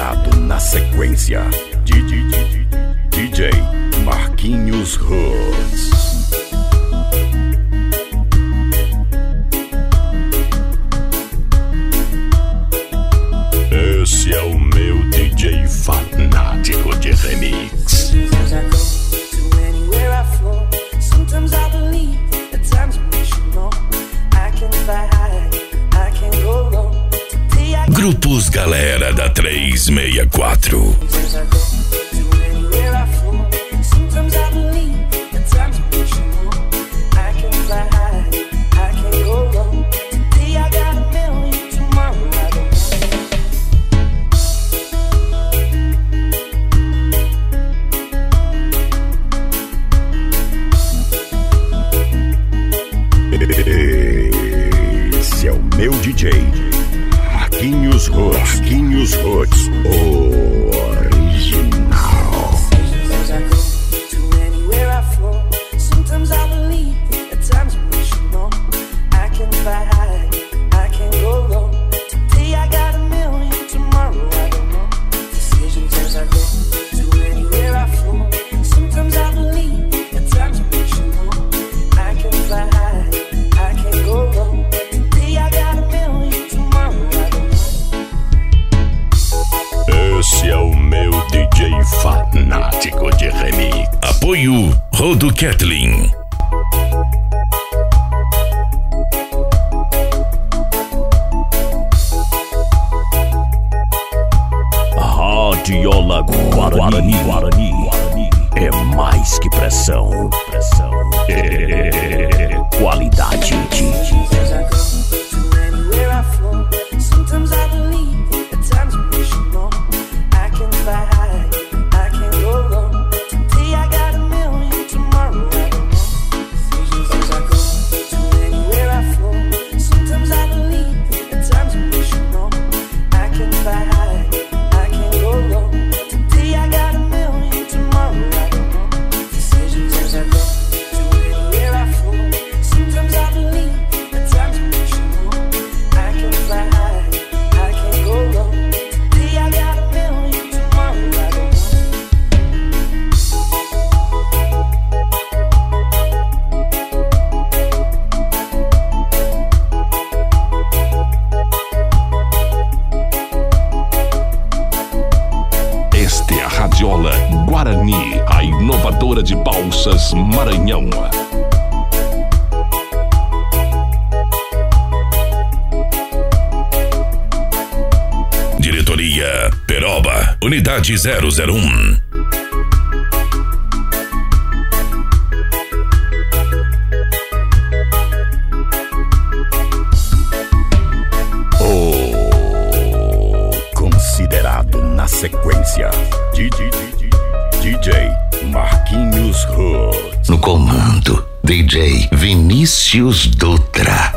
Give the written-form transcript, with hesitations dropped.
considerado na sequência. DJ Marquinhos Roots. Esse é o meu DJ fanático de remix. Grupos Galera da 364. Esse é o meu DJ Marquinhos Roots. Marquinhos Roots, original. Esse é o meu DJ fanático de remix. Apoio Rodo Kathleen. Radiola Guarani. É mais que pressão. É qualidade. Radiola Guarani, a inovadora de Balsas, Maranhão. Diretoria Peroba, Unidade 001. Considerado na sequência. DJ Marquinhos Roots. No comando, DJ Vinícius Dutra.